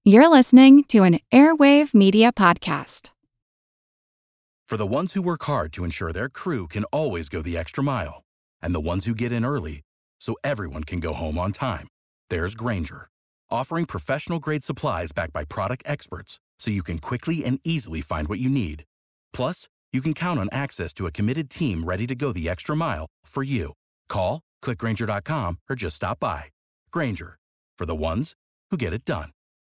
You're listening to an Airwave Media Podcast. For the ones who work hard to ensure their crew can always go the extra mile, and the ones who get in early so everyone can go home on time, there's Grainger, offering professional-grade supplies backed by product experts so you can quickly and easily find what you need. Plus, you can count on access to a committed team ready to go the extra mile for you. Call, click Grainger.com, or just stop by. Grainger, for the ones who get it done.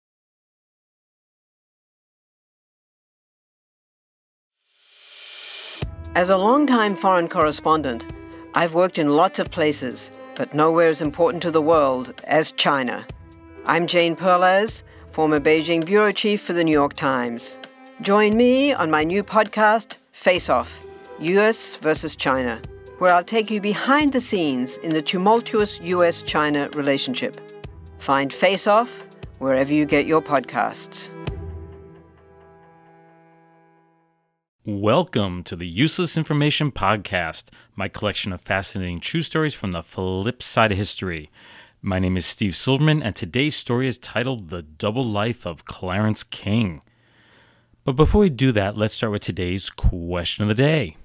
As a longtime foreign correspondent, I've worked in lots of places, but nowhere as important to the world as China. I'm Jane Perlez, former Beijing bureau chief for the New York Times. Join me on my new podcast, Face Off, U.S. versus China, where I'll take you behind the scenes in the tumultuous U.S.-China relationship. Find Face Off wherever you get your podcasts. Welcome to the Useless Information Podcast, my collection of fascinating true stories from the flip side of history. My name is Steve Silverman, and today's story is titled The Double Life of Clarence King. But before we do that, let's start with today's question of the day.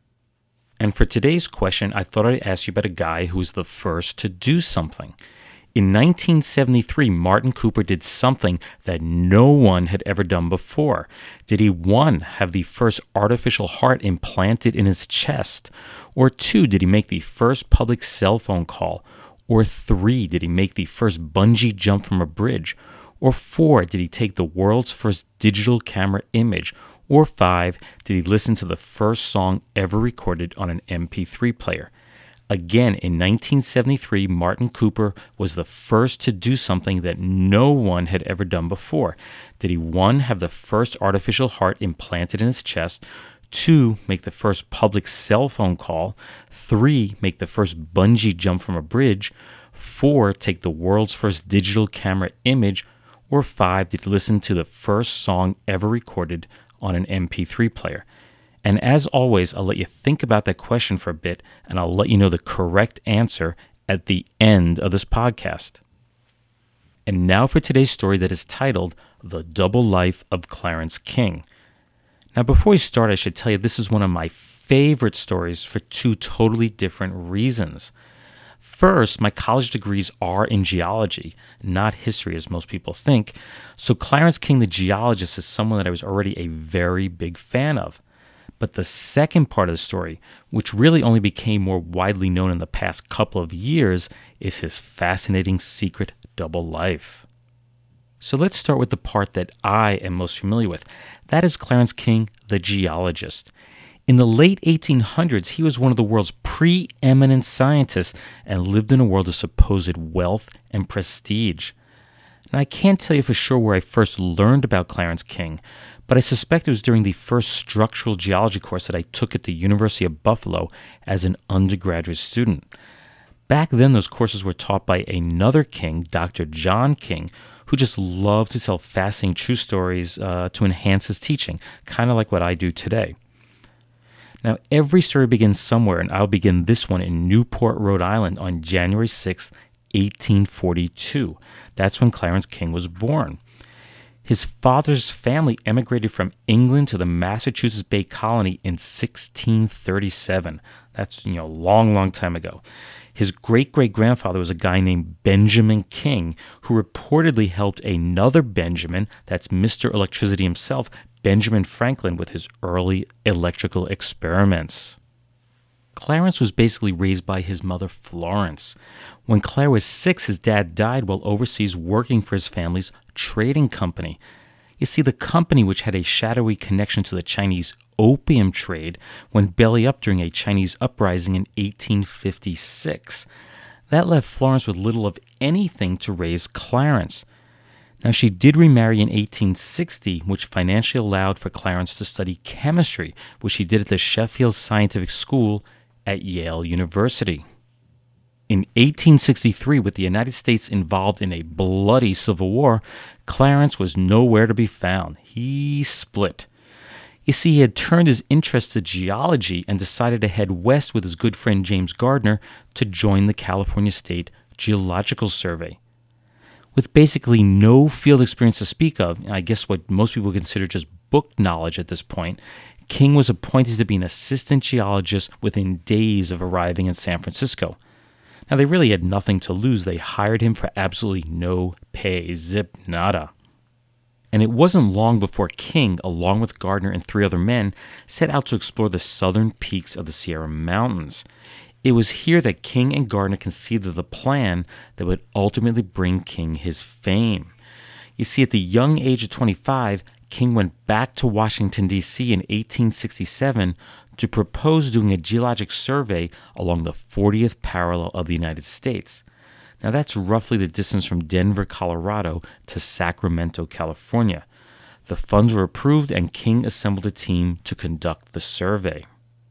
And for today's question, I thought I'd ask you about a guy who was the first to do something. In 1973, Martin Cooper did something that no one had ever done before. Did he, 1, have the first artificial heart implanted in his chest? Or 2, did he make the first public cell phone call? Or 3, did he make the first bungee jump from a bridge? Or 4, did he take the world's first digital camera image? Or 5, did he listen to the first song ever recorded on an MP3 player? Again, in 1973, Martin Cooper was the first to do something that no one had ever done before. Did he, 1, have the first artificial heart implanted in his chest? 2, make the first public cell phone call? 3, make the first bungee jump from a bridge? 4, take the world's first digital camera image? Or 5, did he listen to the first song ever recorded on an MP3 player? And as always, I'll let you think about that question for a bit, and I'll let you know the correct answer at the end of this podcast. And now for today's story that is titled The Double Life of Clarence King. Now before we start, I should tell you this is one of my favorite stories for 2 totally different reasons. First, my college degrees are in geology, not history as most people think, so Clarence King the geologist is someone that I was already a very big fan of. But the second part of the story, which really only became more widely known in the past couple of years, is his fascinating secret double life. So let's start with the part that I am most familiar with. That is Clarence King, the geologist. In the late 1800s, he was one of the world's preeminent scientists and lived in a world of supposed wealth and prestige. Now, I can't tell you for sure where I first learned about Clarence King, but I suspect it was during the first structural geology course that I took at the University of Buffalo as an undergraduate student. Back then, those courses were taught by another King, Dr. John King, who just loved to tell fascinating true stories to enhance his teaching, kind of like what I do today. Now, every story begins somewhere, and I'll begin this one in Newport, Rhode Island on January 6, 1842. That's when Clarence King was born. His father's family emigrated from England to the Massachusetts Bay Colony in 1637. That's, a long time ago. His great-great-grandfather was a guy named Benjamin King, who reportedly helped another Benjamin, that's Mr. Electricity himself, Benjamin Franklin, with his early electrical experiments. Clarence was basically raised by his mother, Florence. When Claire was 6, his dad died while overseas working for his family's trading company. You see, the company, which had a shadowy connection to the Chinese opium trade, went belly up during a Chinese uprising in 1856. That left Florence with little of anything to raise Clarence. Now, she did remarry in 1860, which financially allowed for Clarence to study chemistry, which he did at the Sheffield Scientific School at Yale University. In 1863, with the United States involved in a bloody civil war, Clarence was nowhere to be found. He split. You see, he had turned his interest to geology and decided to head west with his good friend James Gardner to join the California State Geological Survey. With basically no field experience to speak of, I guess what most people consider just book knowledge at this point, King was appointed to be an assistant geologist within days of arriving in San Francisco. Now, they really had nothing to lose. They hired him for absolutely no pay, zip nada. And it wasn't long before King, along with Gardner and 3 other men, set out to explore the southern peaks of the Sierra Mountains. It was here that King and Gardner conceived of the plan that would ultimately bring King his fame. You see, at the young age of 25, King went back to Washington, D.C. in 1867 to propose doing a geologic survey along the 40th parallel of the United States. Now, that's roughly the distance from Denver, Colorado to Sacramento, California. The funds were approved, and King assembled a team to conduct the survey.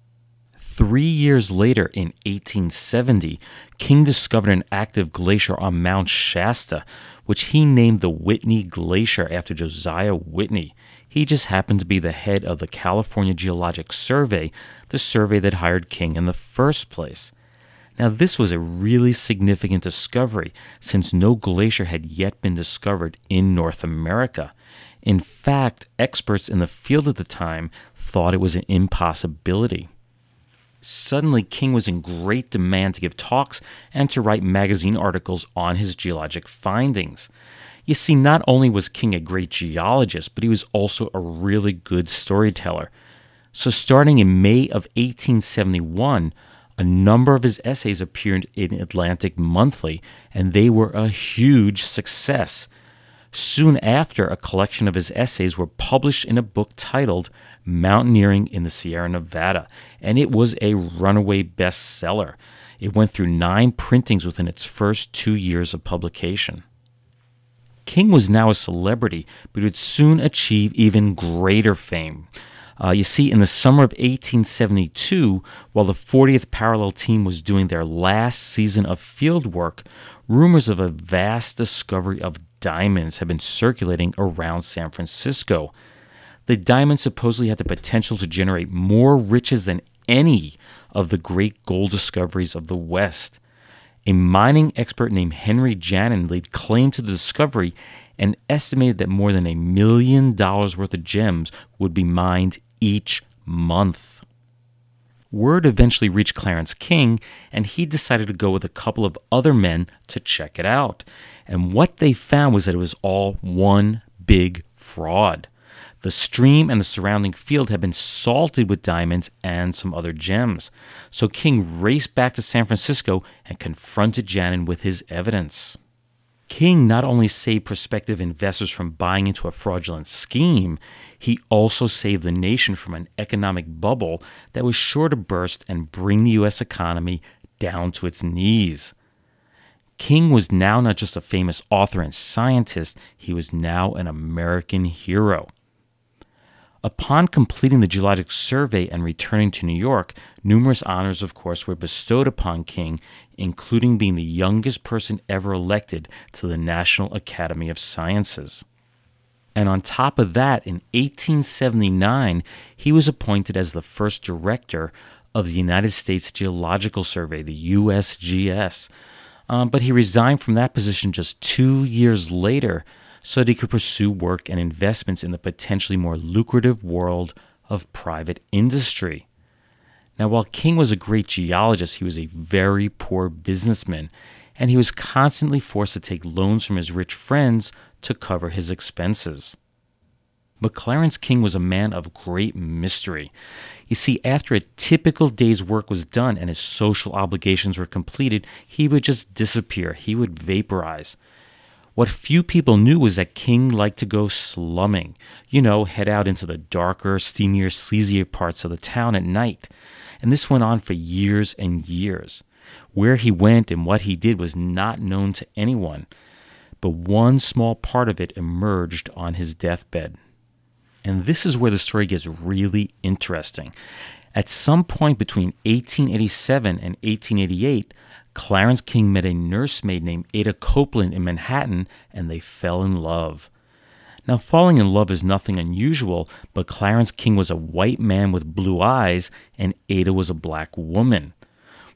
3 years later, in 1870, King discovered an active glacier on Mount Shasta, which he named the Whitney Glacier after Josiah Whitney. He just happened to be the head of the California Geologic Survey, the survey that hired King in the first place. Now, this was a really significant discovery since no glacier had yet been discovered in North America. In fact, experts in the field at the time thought it was an impossibility. Suddenly, King was in great demand to give talks and to write magazine articles on his geologic findings. You see, not only was King a great geologist, but he was also a really good storyteller. So starting in May of 1871, a number of his essays appeared in Atlantic Monthly, and they were a huge success. Soon after, a collection of his essays were published in a book titled Mountaineering in the Sierra Nevada, and it was a runaway bestseller. It went through 9 printings within its first 2 years of publication. King was now a celebrity, but would soon achieve even greater fame. You see, in the summer of 1872, while the 40th Parallel team was doing their last season of field work, rumors of a vast discovery of diamonds had been circulating around San Francisco. The diamonds supposedly had the potential to generate more riches than any of the great gold discoveries of the West. A mining expert named Henry Janin laid claim to the discovery and estimated that more than $1 million worth of gems would be mined each month. Word eventually reached Clarence King, and he decided to go with a couple of other men to check it out. And what they found was that it was all one big fraud. The stream and the surrounding field had been salted with diamonds and some other gems. So King raced back to San Francisco and confronted Janin with his evidence. King not only saved prospective investors from buying into a fraudulent scheme, he also saved the nation from an economic bubble that was sure to burst and bring the U.S. economy down to its knees. King was now not just a famous author and scientist, he was now an American hero. Upon completing the geologic survey and returning to New York, numerous honors, of course, were bestowed upon King, including being the youngest person ever elected to the National Academy of Sciences. And on top of that, in 1879, he was appointed as the first director of the United States Geological Survey, the USGS. But he resigned from that position just 2 years later so that he could pursue work and investments in the potentially more lucrative world of private industry. Now, while King was a great geologist, he was a very poor businessman, and he was constantly forced to take loans from his rich friends to cover his expenses. But Clarence King was a man of great mystery. You see, after a typical day's work was done and his social obligations were completed, he would just disappear. He would vaporize. What few people knew was that King liked to go slumming, head out into the darker, steamier, sleazier parts of the town at night. And this went on for years and years. Where he went and what he did was not known to anyone, but one small part of it emerged on his deathbed. And this is where the story gets really interesting. At some point between 1887 and 1888, Clarence King met a nursemaid named Ada Copeland in Manhattan, and they fell in love. Now, falling in love is nothing unusual, but Clarence King was a white man with blue eyes, and Ada was a black woman.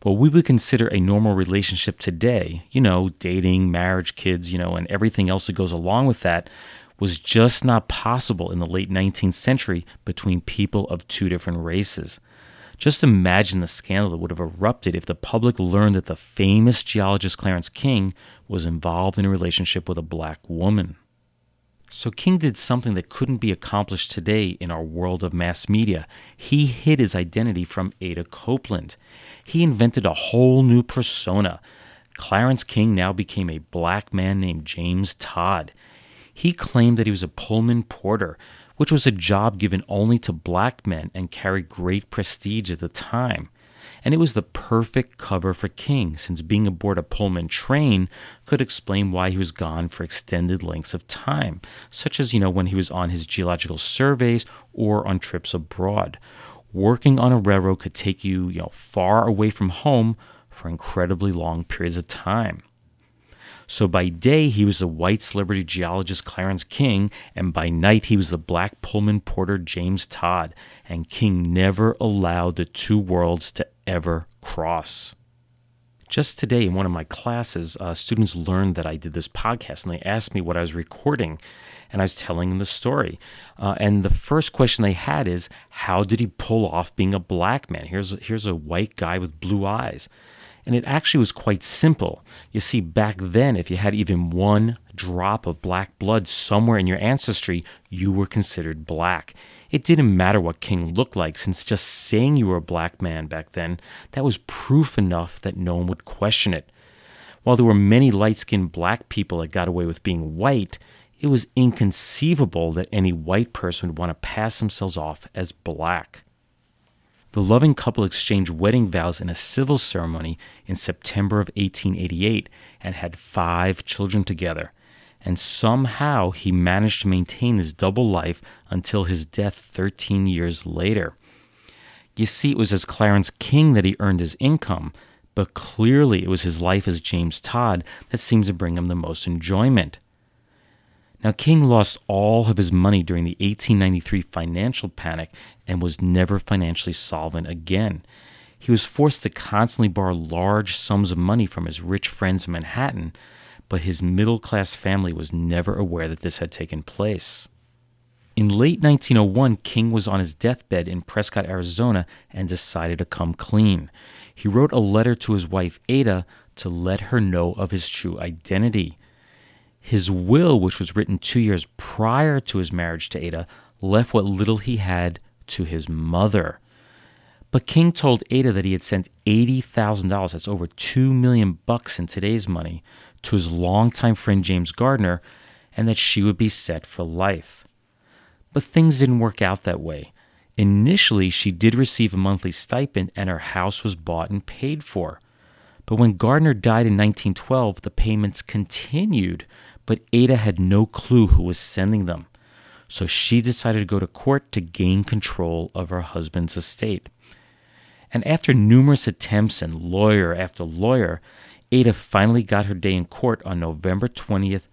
what we would consider a normal relationship today, dating, marriage, kids, and everything else that goes along with that, was just not possible in the late 19th century between people of two different races. Just imagine the scandal that would have erupted if the public learned that the famous geologist Clarence King was involved in a relationship with a black woman. So King did something that couldn't be accomplished today in our world of mass media. He hid his identity from Ada Copeland. He invented a whole new persona. Clarence King now became a black man named James Todd. He claimed that he was a Pullman porter, which was a job given only to black men and carried great prestige at the time. And it was the perfect cover for King, since being aboard a Pullman train could explain why he was gone for extended lengths of time, such as, when he was on his geological surveys or on trips abroad. Working on a railroad could take you, far away from home for incredibly long periods of time. So by day, he was the white celebrity geologist Clarence King, and by night, he was the black Pullman porter James Todd, and King never allowed the two worlds to ever cross. Just today in one of my classes, students learned that I did this podcast, and they asked me what I was recording, and I was telling them the story. And the first question they had is, how did he pull off being a black man? Here's a white guy with blue eyes. And it actually was quite simple. You see, back then, if you had even one drop of black blood somewhere in your ancestry, you were considered black. It didn't matter what King looked like, since just saying you were a black man back then, that was proof enough that no one would question it. While there were many light-skinned black people that got away with being white, it was inconceivable that any white person would want to pass themselves off as black. The loving couple exchanged wedding vows in a civil ceremony in September of 1888 and had 5 children together. And somehow he managed to maintain his double life until his death 13 years later. You see, it was as Clarence King that he earned his income, but clearly it was his life as James Todd that seemed to bring him the most enjoyment. Now, King lost all of his money during the 1893 financial panic and was never financially solvent again. He was forced to constantly borrow large sums of money from his rich friends in Manhattan, but his middle-class family was never aware that this had taken place. In late 1901, King was on his deathbed in Prescott, Arizona, and decided to come clean. He wrote a letter to his wife, Ada, to let her know of his true identity. His will, which was written 2 years prior to his marriage to Ada, left what little he had to his mother. But King told Ada that he had sent $80,000, that's over $2 million in today's money, to his longtime friend James Gardner, and that she would be set for life. But things didn't work out that way. Initially, she did receive a monthly stipend, and her house was bought and paid for. But when Gardner died in 1912, the payments continued, but Ada had no clue who was sending them. So she decided to go to court to gain control of her husband's estate. And after numerous attempts and lawyer after lawyer, Ada finally got her day in court on November 20th,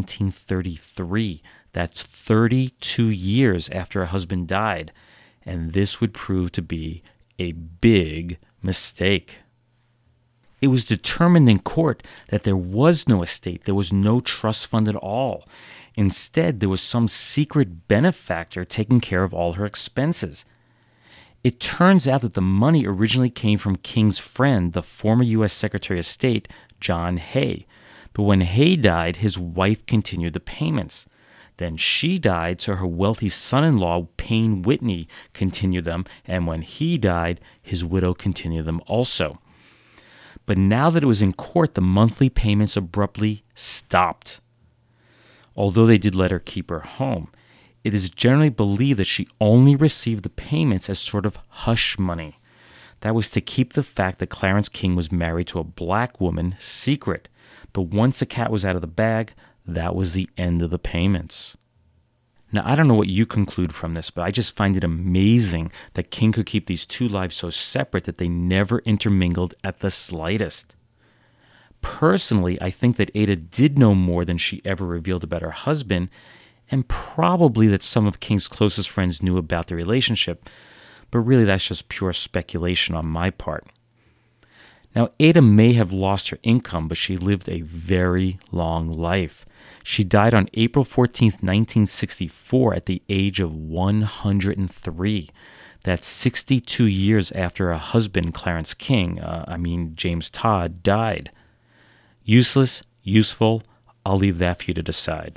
1933. That's 32 years after her husband died. And this would prove to be a big mistake. It was determined in court that there was no estate, there was no trust fund at all. Instead, there was some secret benefactor taking care of all her expenses. It turns out that the money originally came from King's friend, the former U.S. Secretary of State, John Hay. But when Hay died, his wife continued the payments. Then she died, so her wealthy son-in-law, Payne Whitney, continued them, and when he died, his widow continued them also. But now that it was in court, the monthly payments abruptly stopped. Although they did let her keep her home, it is generally believed that she only received the payments as sort of hush money. That was to keep the fact that Clarence King was married to a black woman secret. But once the cat was out of the bag, that was the end of the payments. Now, I don't know what you conclude from this, but I just find it amazing that King could keep these two lives so separate that they never intermingled at the slightest. Personally, I think that Ada did know more than she ever revealed about her husband, and probably that some of King's closest friends knew about the relationship, but really that's just pure speculation on my part. Now, Ada may have lost her income, but she lived a very long life. She died on April 14th, 1964 at the age of 103. That's 62 years after her husband, Clarence King, James Todd, died. Useless, useful, I'll leave that for you to decide.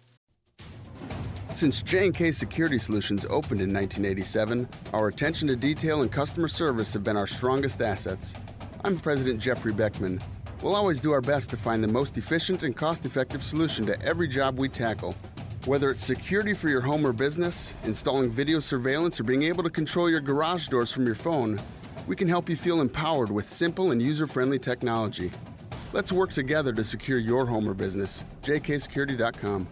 Since J&K Security Solutions opened in 1987, our attention to detail and customer service have been our strongest assets. I'm President Jeffrey Beckman. We'll always do our best to find the most efficient and cost-effective solution to every job we tackle. Whether it's security for your home or business, installing video surveillance, or being able to control your garage doors from your phone, we can help you feel empowered with simple and user-friendly technology. Let's work together to secure your home or business. jksecurity.com.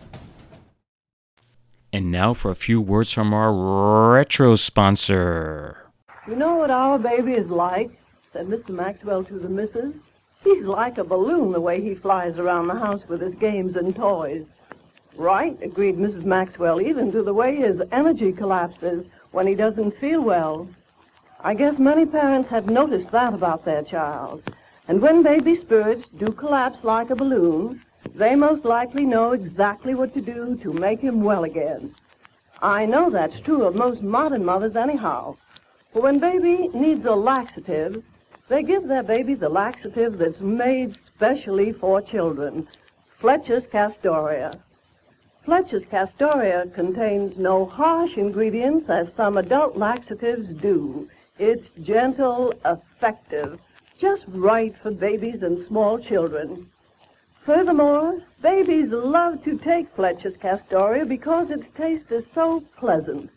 And now for a few words from our retro sponsor. You know what our baby is like? Said Mr. Maxwell to the missus. He's like a balloon the way he flies around the house with his games and toys. Right, agreed Mrs. Maxwell, even to the way his energy collapses when he doesn't feel well. I guess many parents have noticed that about their child. And when baby spirits do collapse like a balloon, they most likely know exactly what to do to make him well again. I know that's true of most modern mothers anyhow. For when baby needs a laxative, they give their baby the laxative that's made specially for children, Fletcher's Castoria. Fletcher's Castoria contains no harsh ingredients as some adult laxatives do. It's gentle, effective, just right for babies and small children. Furthermore, babies love to take Fletcher's Castoria because its taste is so pleasant.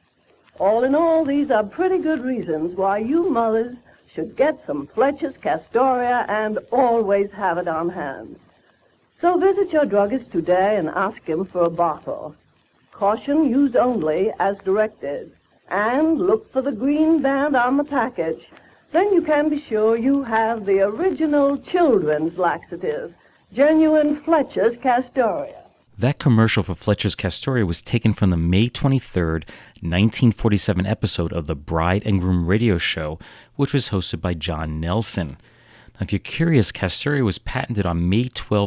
All in all, these are pretty good reasons why you mothers should get some Fletcher's Castoria and always have it on hand. So visit your druggist today and ask him for a bottle. Caution, use only as directed. And look for the green band on the package. Then you can be sure you have the original children's laxative, genuine Fletcher's Castoria. That commercial for Fletcher's Castoria was taken from the May 23rd, 1947 episode of the Bride and Groom radio show, which was hosted by John Nelson. Now, if you're curious, Castoria was patented on May 12,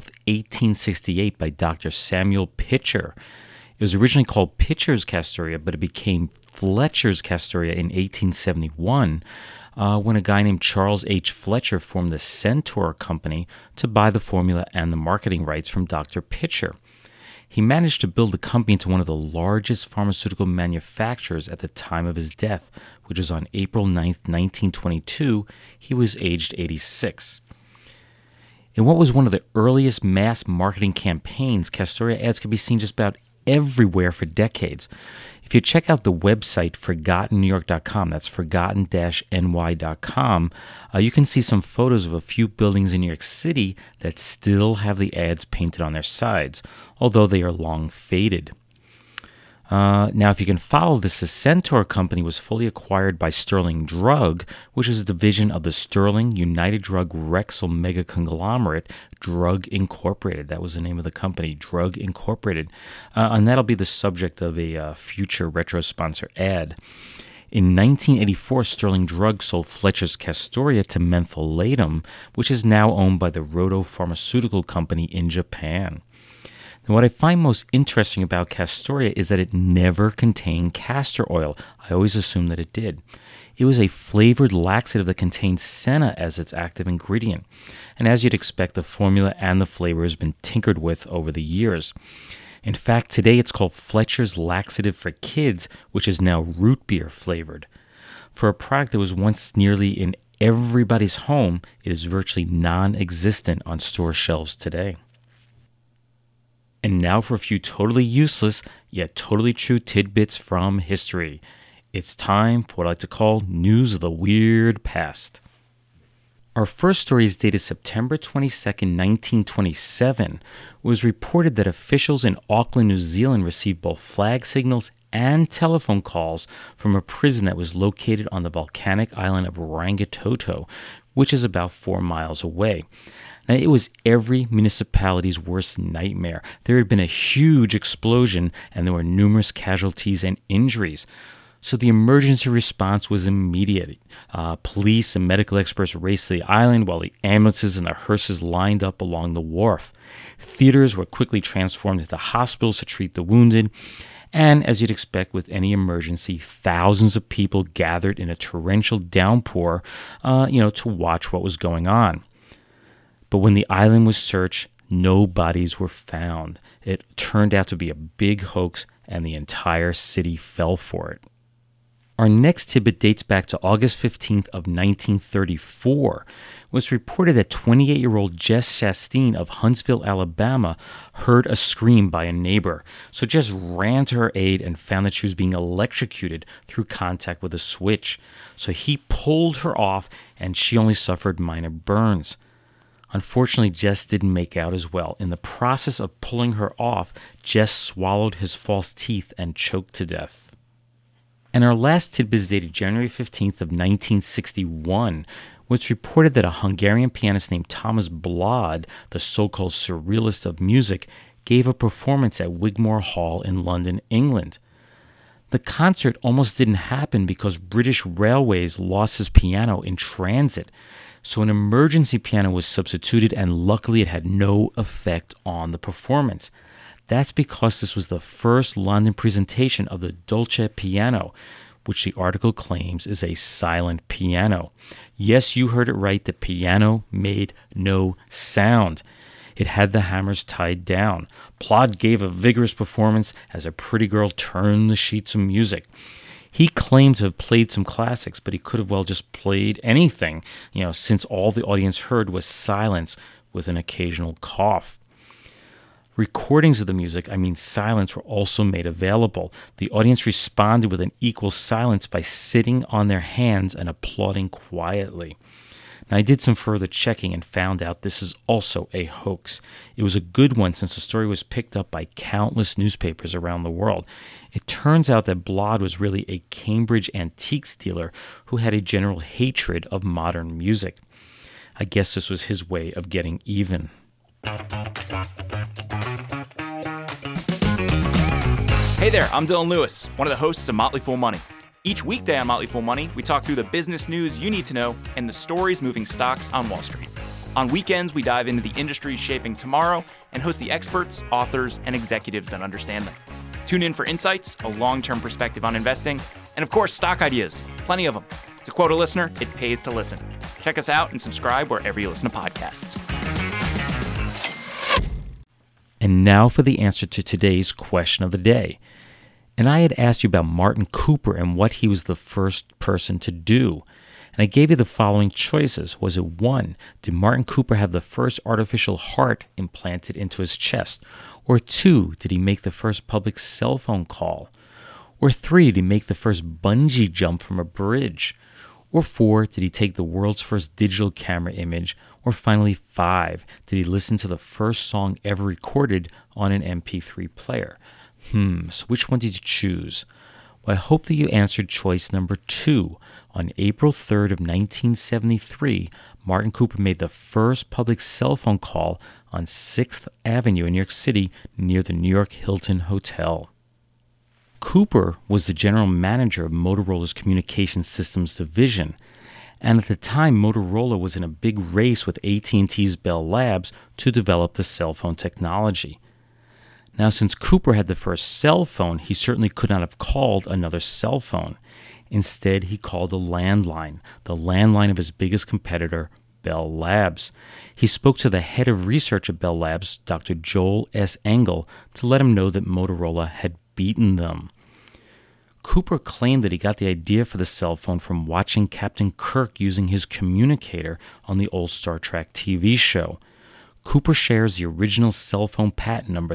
1868 by Dr. Samuel Pitcher. It was originally called Pitcher's Castoria, but it became Fletcher's Castoria in 1871 when a guy named Charles H. Fletcher formed the Centaur Company to buy the formula and the marketing rights from Dr. Pitcher. He managed to build the company into one of the largest pharmaceutical manufacturers at the time of his death, which was on April 9, 1922. He was aged 86. In what was one of the earliest mass marketing campaigns, Castoria ads could be seen just about everywhere for decades. If you check out the website ForgottenNewYork.com, that's forgotten-ny.com, you can see some photos of a few buildings in New York City that still have the ads painted on their sides, although they are long faded. Now, if you can follow this, the Centaur Company was fully acquired by Sterling Drug, which is a division of the Sterling United Drug Rexall mega conglomerate, Drug Incorporated. That was the name of the company, Drug Incorporated. And that'll be the subject of a future retro sponsor ad. In 1984, Sterling Drug sold Fletcher's Castoria to Mentholatum, which is now owned by the Roto Pharmaceutical Company in Japan. And what I find most interesting about Castoria is that it never contained castor oil. I always assumed that it did. It was a flavored laxative that contained senna as its active ingredient. And as you'd expect, the formula and the flavor has been tinkered with over the years. In fact, today it's called Fletcher's Laxative for Kids, which is now root beer flavored. For a product that was once nearly in everybody's home, it is virtually non-existent on store shelves today. And now for a few totally useless, yet totally true tidbits from history. It's time for what I like to call News of the Weird Past. Our first story is dated September 22nd, 1927. It was reported that officials in Auckland, New Zealand received both flag signals and telephone calls from a prison that was located on the volcanic island of Rangitoto, which is about 4 miles away. Now, it was every municipality's worst nightmare. There had been a huge explosion, and there were numerous casualties and injuries. So the emergency response was immediate. Police and medical experts raced to the island while the ambulances and the hearses lined up along the wharf. Theaters were quickly transformed into hospitals to treat the wounded. And as you'd expect with any emergency, thousands of people gathered in a torrential downpour, to watch what was going on. But when the island was searched, no bodies were found. It turned out to be a big hoax, and the entire city fell for it. Our next tidbit dates back to August 15th of 1934. It was reported that 28-year-old Jess Chastain of Huntsville, Alabama, heard a scream by a neighbor. So Jess ran to her aid and found that she was being electrocuted through contact with a switch. So he pulled her off, and she only suffered minor burns. Unfortunately, Jess didn't make out as well. In the process of pulling her off, Jess swallowed his false teeth and choked to death. And our last tidbit is dated January 15th of 1961, where it's reported that a Hungarian pianist named Thomas Blad, the so-called surrealist of music, gave a performance at Wigmore Hall in London, England. The concert almost didn't happen because British Railways lost his piano in transit, so an emergency piano was substituted, and luckily it had no effect on the performance. That's because this was the first London presentation of the Dolce piano, which the article claims is a silent piano. Yes, you heard it right, the piano made no sound. It had the hammers tied down. Blad gave a vigorous performance as a pretty girl turned the sheets of music. He claimed to have played some classics, but he could have well just played anything, since all the audience heard was silence with an occasional cough. Recordings of the music, silence, were also made available. The audience responded with an equal silence by sitting on their hands and applauding quietly. Now, I did some further checking and found out this is also a hoax. It was a good one since the story was picked up by countless newspapers around the world. It turns out that Blad was really a Cambridge antiques dealer who had a general hatred of modern music. I guess this was his way of getting even. Hey there, I'm Dylan Lewis, one of the hosts of Motley Fool Money. Each weekday on Motley Fool Money, we talk through the business news you need to know and the stories moving stocks on Wall Street. On weekends, we dive into the industries shaping tomorrow and host the experts, authors, and executives that understand them. Tune in for insights, a long-term perspective on investing, and of course, stock ideas. Plenty of them. To quote a listener, it pays to listen. Check us out and subscribe wherever you listen to podcasts. And now for the answer to today's question of the day. And I had asked you about Martin Cooper and what he was the first person to do. And I gave you the following choices. Was it 1, did Martin Cooper have the first artificial heart implanted into his chest? Or 2, did he make the first public cell phone call? Or 3, did he make the first bungee jump from a bridge? Or 4, did he take the world's first digital camera image? Or finally 5, did he listen to the first song ever recorded on an MP3 player? So which one did you choose? Well, I hope that you answered choice number 2. On April 3rd of 1973, Martin Cooper made the first public cell phone call on 6th Avenue in New York City near the New York Hilton Hotel. Cooper was the general manager of Motorola's Communication Systems division, and at the time Motorola was in a big race with AT&T's Bell Labs to develop the cell phone technology. Now, since Cooper had the first cell phone, he certainly could not have called another cell phone. Instead, he called a landline, the landline of his biggest competitor, Bell Labs. He spoke to the head of research at Bell Labs, Dr. Joel S. Engel, to let him know that Motorola had beaten them. Cooper claimed that he got the idea for the cell phone from watching Captain Kirk using his communicator on the old Star Trek TV show. Cooper shares the original cell phone patent number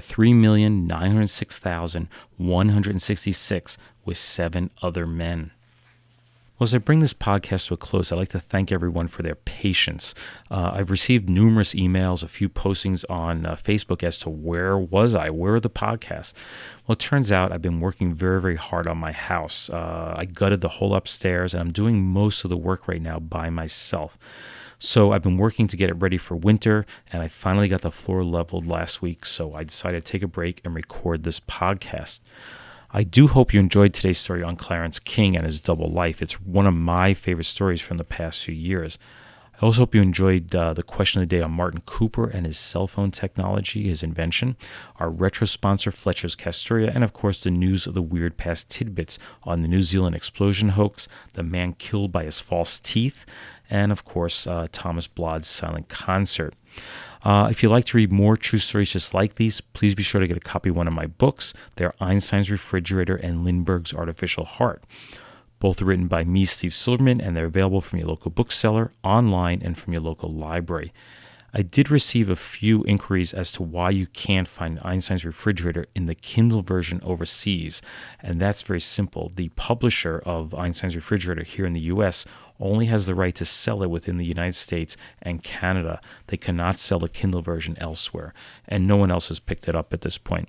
3,906,166 with 7 other men. Well, as I bring this podcast to a close, I'd like to thank everyone for their patience. I've received numerous emails, a few postings on Facebook as to where was I? Where are the podcasts? Well, it turns out I've been working very, very hard on my house. I gutted the whole upstairs, and I'm doing most of the work right now by myself. So I've been working to get it ready for winter, and I finally got the floor leveled last week, so I decided to take a break and record this podcast. I do hope you enjoyed today's story on Clarence King and his double life. It's one of my favorite stories from the past few years. I also hope you enjoyed the question of the day on Martin Cooper and his cell phone technology, his invention, our retro sponsor Fletcher's Castoria, and of course the news of the weird past tidbits on the New Zealand explosion hoax, the man killed by his false teeth, and of course Thomas Blood's silent concert. If you'd like to read more true stories just like these, please be sure to get a copy of one of my books. They're Einstein's Refrigerator and Lindbergh's Artificial Heart. Both are written by me, Steve Silverman, and they're available from your local bookseller, online, and from your local library. I did receive a few inquiries as to why you can't find Einstein's Refrigerator in the Kindle version overseas, and that's very simple. The publisher of Einstein's Refrigerator here in the U.S. only has the right to sell it within the United States and Canada. They cannot sell the Kindle version elsewhere, and no one else has picked it up at this point.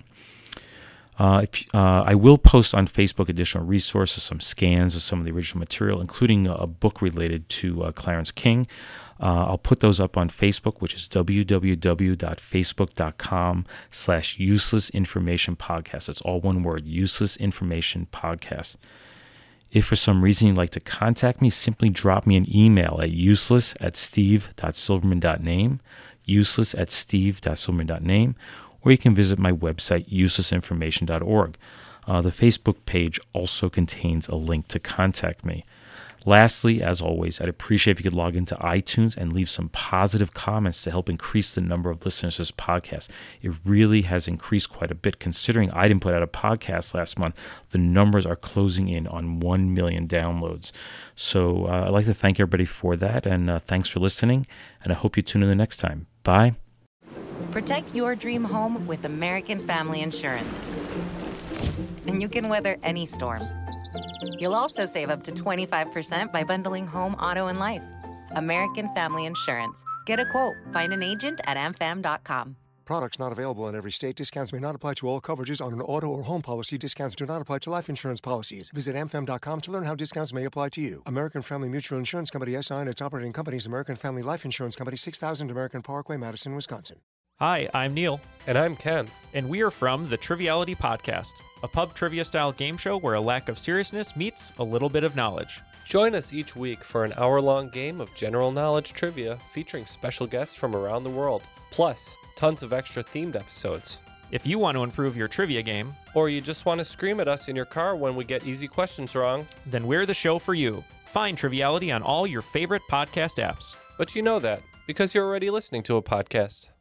I will post on Facebook additional resources, some scans of some of the original material, including a book related to Clarence King. I'll put those up on Facebook, which is www.facebook.com/uselessinformationpodcast. It's all one word, Useless Information Podcast. If for some reason you'd like to contact me, simply drop me an email at useless@steve.silverman.name, useless@steve.silverman.name, or you can visit my website, uselessinformation.org. The Facebook page also contains a link to contact me. Lastly, as always, I'd appreciate if you could log into iTunes and leave some positive comments to help increase the number of listeners to this podcast. It really has increased quite a bit. Considering I didn't put out a podcast last month, the numbers are closing in on 1 million downloads. So I'd like to thank everybody for that, and thanks for listening, and I hope you tune in the next time. Bye. Protect your dream home with American Family Insurance. And you can weather any storm. You'll also save up to 25% by bundling home, auto, and life. American Family Insurance. Get a quote. Find an agent at amfam.com. Products not available in every state. Discounts may not apply to all coverages on an auto or home policy. Discounts do not apply to life insurance policies. Visit amfam.com to learn how discounts may apply to you. American Family Mutual Insurance Company, SI, and its operating companies, American Family Life Insurance Company, 6000 American Parkway, Madison, Wisconsin. Hi, I'm Neil. And I'm Ken. And we are from the Triviality Podcast, a pub trivia-style game show where a lack of seriousness meets a little bit of knowledge. Join us each week for an hour-long game of general knowledge trivia featuring special guests from around the world, plus tons of extra themed episodes. If you want to improve your trivia game, or you just want to scream at us in your car when we get easy questions wrong, then we're the show for you. Find Triviality on all your favorite podcast apps. But you know that because you're already listening to a podcast.